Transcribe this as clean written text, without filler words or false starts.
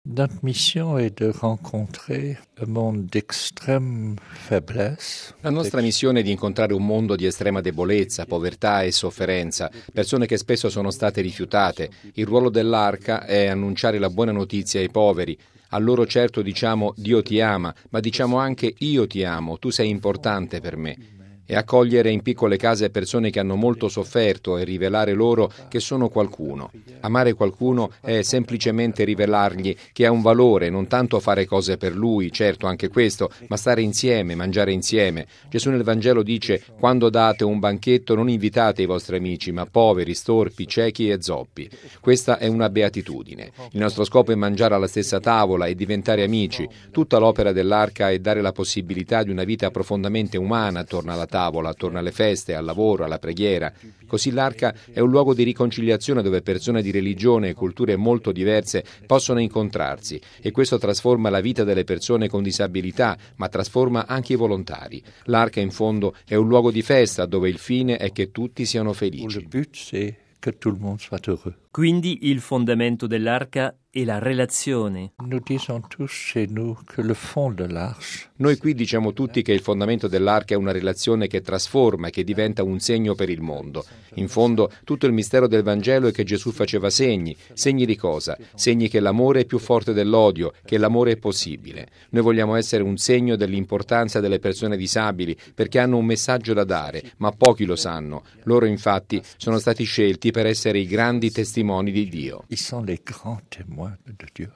Notre mission est de rencontrer un monde d'extrême faiblesse. La nostra missione è di incontrare un mondo di estrema debolezza, povertà e sofferenza, persone che spesso sono state rifiutate. Il ruolo dell'Arca è annunciare la buona notizia ai poveri. A loro certo diciamo Dio ti ama, ma diciamo anche io ti amo, tu sei importante per me. E accogliere in piccole case persone che hanno molto sofferto e rivelare loro che sono qualcuno. Amare qualcuno è semplicemente rivelargli che ha un valore, non tanto fare cose per lui, certo anche questo, ma stare insieme, mangiare insieme. Gesù nel Vangelo dice: quando date un banchetto non invitate i vostri amici, ma poveri, storpi, ciechi e zoppi. Questa è una beatitudine. Il nostro scopo è mangiare alla stessa tavola e diventare amici. Tutta l'opera dell'Arca è dare la possibilità di una vita profondamente umana attorno alla tavola, attorno alle feste, al lavoro, alla preghiera. Così l'Arca è un luogo di riconciliazione dove persone di religione e culture molto diverse possono incontrarsi, e questo trasforma la vita delle persone con disabilità, ma trasforma anche i volontari. L'Arca in fondo è un luogo di festa dove il fine è che tutti siano felici. Le but c'est que tout le monde soit heureux. Quindi il fondamento dell'Arca è la relazione. Nous disons tous chez nous que le fond de l'arche. Noi qui diciamo tutti che il fondamento dell'Arca è una relazione che trasforma e che diventa un segno per il mondo. In fondo, tutto il mistero del Vangelo è che Gesù faceva segni. Segni di cosa? Segni che l'amore è più forte dell'odio, che l'amore è possibile. Noi vogliamo essere un segno dell'importanza delle persone disabili, perché hanno un messaggio da dare, ma pochi lo sanno. Loro infatti sono stati scelti per essere i grandi testimoni di Dio. Ils sont les grands témoins de Dieu.